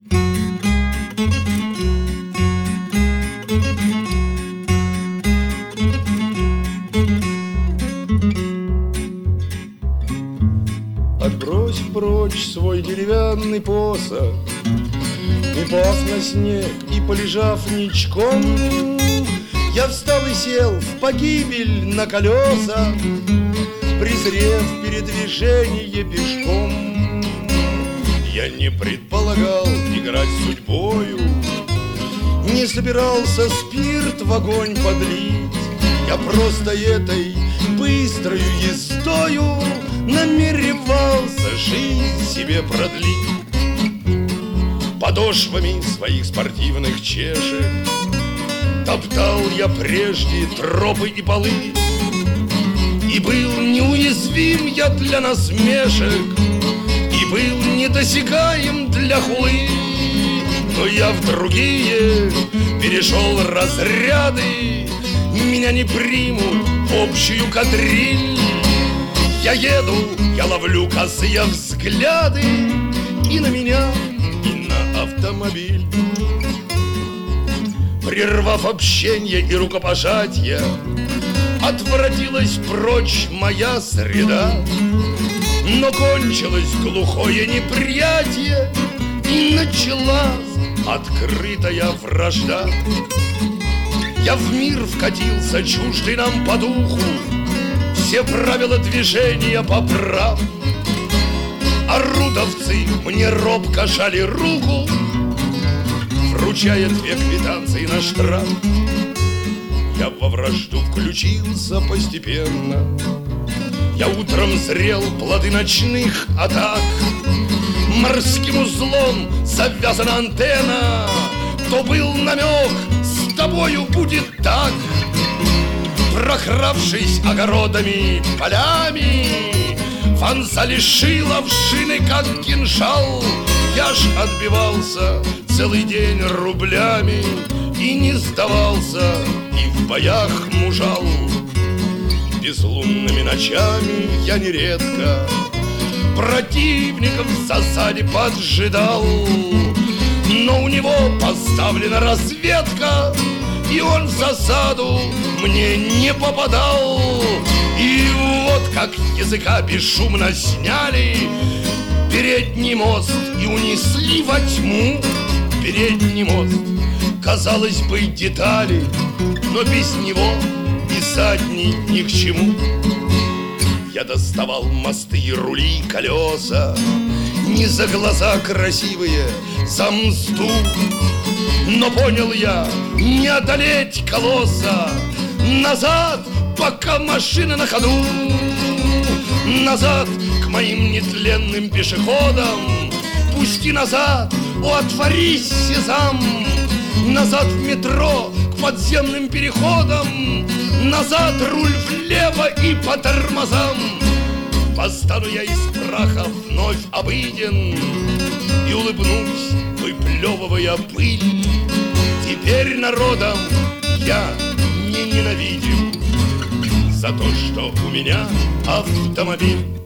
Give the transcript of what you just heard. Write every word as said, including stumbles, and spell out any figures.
Отбрось прочь свой деревянный посох, упав на снег и полежав ничком, я встал и сел в погибель на колеса, презрев передвижение пешком. Я не предполагал играть судьбою, не собирался спирт в огонь подлить. Я просто этой быстрою ездою намеревался жизнь себе продлить. Подошвами своих спортивных чешек топтал я прежде тропы и полы, и был неуязвим я для насмешек, и был недосягаем для хулы. Но я в другие перешел разряды, меня не примут в общую кадриль. Я еду, я ловлю косые взгляды и на меня, и на автомобиль. Прервав общение и рукопожатие, отворотилась прочь моя среда. Но кончилось глухое неприятие, и началась открытая вражда. Я в мир вкатился, чуждый нам по духу, все правила движения поправ. Орудовцы мне робко жали руку, вручая две квитанции на штраф. Я во вражду включился постепенно, я утром зрел плоды ночных атак. Морским узлом завязана антенна, то был намек, с тобою будет так. Прокравшись огородами, полями, вонзали шило в шины, как кинжал. Я ж отбивался целый день рублями и не сдавался, и в боях мужал. Безлунными ночами я нередко противников в засаде поджидал, но у него поставлена разведка, и он в засаду мне не попадал. И вот как языка бесшумно сняли передний мост и унесли во тьму. Передний мост, казалось бы, детали, но без него и задний ни к чему. Я доставал мосты и рули, и колеса, не за глаза красивые, за мзду. Но понял я, не одолеть колосса. Назад, пока машина на ходу. Назад к моим нетленным пешеходам. Пусти назад, о, отворись, сезам. Назад в метро, к подземным переходам. Назад руль влево и по тормозам. Восстану я из праха вновь обыден и улыбнусь, выплевывая пыль. Теперь народом я не ненавидим за то, что у меня автомобиль.